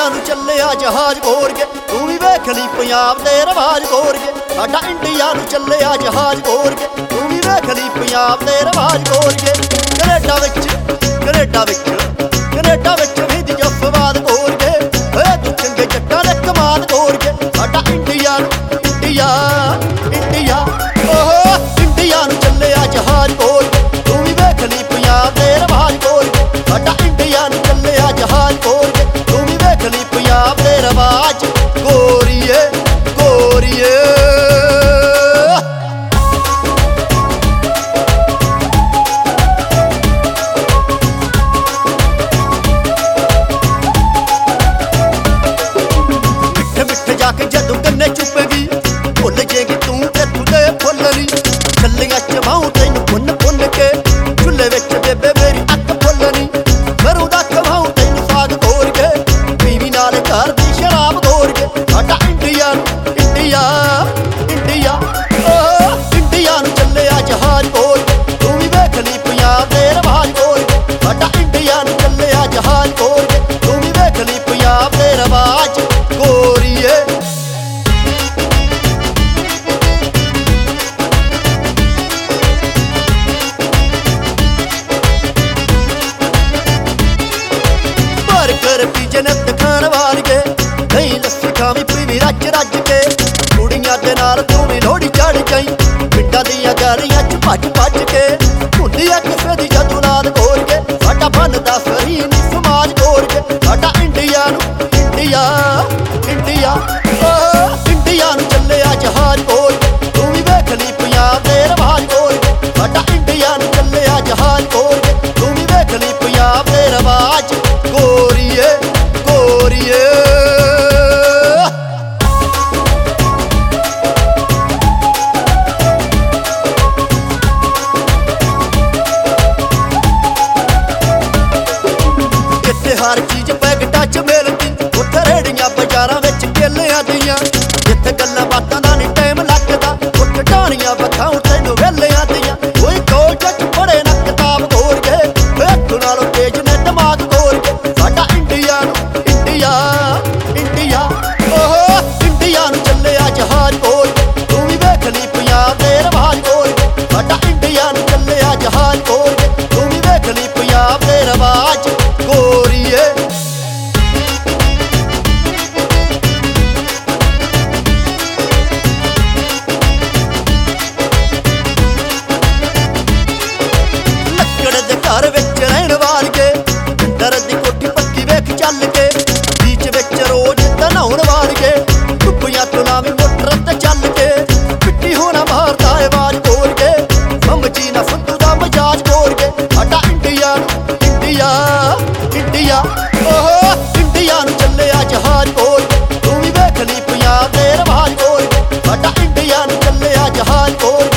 India ਨੂੰ ਚੱਲਿਆ ਜਹਾਜ਼ ਘੋਰ ਕੇ, ਤੂੰ ਵੀ ਵੇਖ ਲਈ ਪੰਜਾਬ ਦੇ ਰਿਵਾਜ ਘੋਰ ਕੇ। ਸਾਡਾ ਇੰਡੀਆ ਨੂੰ ਚੱਲਿਆ ਜਹਾਜ਼ ਘੋਰ ਕੇ, ਤੂੰ ਵੀ ਵੇਖ ਲਈ ਪੰਜਾਬ ਦੇ ਰਿਵਾਜ ਘੋਰ ਕੇ। ਕੈਨੇਡਾ ਵਿੱਚ ਵੀ ਦੀ ਜਫਵਾਦ ਘੋਰ ਕੇ, ਓਏ ਤੂੰ ਚੰਗੇ ਜੱਟਾਂ ਦੇ ਕਮਾਲ ਘੋਰ ਕੇ। ਸਾਡਾ ਇੰਡੀਆ ਇੰਡੀਆ ਨੂੰ ਚੱਲਿਆ ਜਹਾਜ਼ ਘੋਰ ਕੇ, ਤੂੰ ਵੀ ਵੇਖ ਲਈ ਪੰਜਾਬ ਦੇ ਰਿਵਾਜ ਘੋਰ ਕੇ। ਸਾਡਾ ਇੰਡੀਆ ਨੂੰ ਚੱਲਿਆ ਜਹਾਜ਼ ਘੋਰ ਕੇ, ਤੂੰ ਵੀ ਵੇਖ ਲਈ ਪੰਜਾਬ ਦੇ ਰਿਵਾਜ ਗੋਰੀਏ ਗੋਰੀਏ। ਜਾ ਕੇ ਜਦੋਂ ਕੰਨੇ ਚੁੱਪੇਗੀ, ਭੁੱਲ ਜੇਗੀ ਤੂੰ ਇੱਥੋਂ ਦੇ ਫੁੱਲ ਨੀ। ਛੱਲੀਆਂ ਚਵਾਉਂ ਤੈਨੂੰ ਭੁੰਨ ਕੇ, ਚੁੱਲ੍ਹੇ ਵਿੱਚ ਬੇਬੇ ਮੇਰੀ ਅੱਖ ਫੁੱਲ ਨੀ। ਘਰੋਂ ਦਾ ਖਵਾਉਂ ਤੈਨੂੰ ਸਾਗ ਘੋਰ ਕੇ, ਪੀਵੀ ਨਾਲ ਘਰ ਦੀ ਸ਼ਰਾਬ ਘੋਰ ਕੇ। ਸਾਡਾ ਇੰਡੀਆ ਨੂੰ ਚੱਲਿਆ ਜਹਾਜ਼ ਘੋਰ ਕੇ, ਤੂੰ ਵੀ ਵੇਖ ਲਈ ਪੰਜਾਬ ਦੇ ਰਿਵਾਜ ਘੋਰ ਕੇ। ਸਾਡਾ ਇੰਡੀਆ ਨੂੰ ਚੱਲਿਆ ਜਹਾਜ਼ ਘੋਰ ਕੇ, ਤੂੰ ਵੀ ਵੇਖ ਲਈ ਪੰਜਾਬ ਦੇ ਰਿਵਾਜ ਗੋਰੀਏ। ਬਰਗਰ ਪੀਜੇ ਨਿੱਤ ਖਾਣ ਵਾਲੀਏ, ਦਹੀਂ ਲੱਸੀ ਖਾਵੀਂ ਪੀਵੀਂ ਰੱਜ ਕੇ। ਕੁੜੀਆਂ ਦੇ ਨਾਲ ਤੂੰ ਵੀ ਲੋਹੜੀ ਚੜ੍ਹ ਜਾਈਂ, ਪਿੰਡਾਂ ਦੀਆਂ ਗਲੀਆਂ 'ਚ ਭੱਜ ਕੇ। ਹੁੰਦੀ ਆ ਕਿਸੇ ਦੀ ਜਦੂਲਾਦ ਘੋਰ ਕੇ, ਸਾਡਾ ਬਣਦਾ ਫਰੀ ਨੀ ਸਮਾਜ ਘੋਰ ਕੇ। ਸਾਡਾ ਇੰਡੀਆ ਨੂੰ ਚੱਲਿਆ ਜਹਾਜ਼ ਘੋਰ ਕੇ, ਤੂੰ ਵੀ ਵੇਖ ਲਈ ਪੰਜਾਬ ਦੇ ਰਿਵਾਜ ਘੋਰ ਕੇ। ਸਾਡਾ ਇੰਡੀਆ ਨੂੰ ਚੱਲਿਆ ਜਹਾਜ਼ ਘੋਰ ਕੇ, ਤੂੰ ਵੀ ਵੇਖ ਲਈ ਪੰਜਾਬ ਦੇ ਰਿਵਾਜ ਗੋਰੀਏ ਗੋਰੀਏ। ਇੱਥੇ ਹਰ ਚੀਜ਼ ਪੈਕਟਾਂ 'ਚ ਮਿਲਦੀ, ਉੱਥੇ ਰੇਹੜੀਆਂ ਬਾਜ਼ਾਰਾਂ ਵਿੱਚ ਕੇਲਿਆਂ ਦੀਆਂ। ਜਿੱਥੇ ਗੱਲਾਂ ਬਾਤਾਂ ਦਾ ਨੀ ਟਾਈਮ ਲੱਗਦਾ, ਉੱਥੇ ਟਾਹਣੀਆਂ ਬਖਾਉਂ ਤੈਨੂੰ ਵੇਲਿਆਂ ਦੀਆਂ। ਕੋਈ ਕਾਲਜ 'ਚ ਪੜ੍ਹੇ ਨਾ ਕਿਤਾਬ ਘੋਰ ਕੇ, ਇੱਥੋਂ ਨਾਲੋਂ ਤੇਜ਼ ਨੇ ਦਿਮਾਗ ਘੋਰ ਕੇ। ਸਾਡਾ ਇੰਡੀਆ ਨੂੰ ਚੱਲਿਆ ਜਹਾਜ਼ ਘੋਰ ਕੇ, ਤੂੰ ਵੀ ਵੇਖ ਲਈ ਪੰਜਾਬ ਦੇ ਰਿਵਾਜ ਘੋਰ ਕੇ। ਸਾਡਾ ਇੰਡੀਆ ਨੂੰ ਚੱਲਿਆ ਜਹਾਜ਼ ਘੋਰ ਕੇ, ਤੂੰ ਵੀ ਵੇਖ ਲਈ ਪੰਜਾਬ ਦੇ ਰਿਵਾਜ ਗੋਰੀਏ। ਘਰ ਵਿੱਚ ਰਹਿਣ ਵਾਲੀਏ, ਪਿੰਡਰ ਦੀ ਕੋਠੀ ਪੱਕੀ ਵੇਖ ਚੱਲ ਕੇ। ਬੀਚ ਵਿੱਚ ਰੋਜ਼ ਨਹਾਉਣ ਵਾਲੀਏ, ਡੁੱਬੀਆਂ ਤੋਂ ਲਾਵੀਂ ਮੋਟਰ ਤੇ ਚੱਲ ਕੇ। ਪਿੱਟੀ ਹੋਣਾ ਮਾਰਦਾ ਏ ਆਵਾਜ਼ ਘੋਰ ਕੇ, ਸਮਝੀ ਨਾ ਫੁੱਦੂ ਦਾ ਮਜਾਜ ਘੋਰ ਕੇ। ਸਾਡਾ ਇੰਡੀਆ ਨੂੰ ਚੱਲਿਆ ਜਹਾਜ਼ ਘੋਰ ਕੇ, ਤੂੰ ਵੀ ਵੇਖ ਲਈ ਪੰਜਾਬ ਦੇ ਰਿਵਾਜ ਘੋਰ ਕੇ। ਸਾਡਾ ਇੰਡੀਆ ਨੂੰ ਚੱਲਿਆ ਜਹਾਜ਼ ਘੋਰ ਕੇ,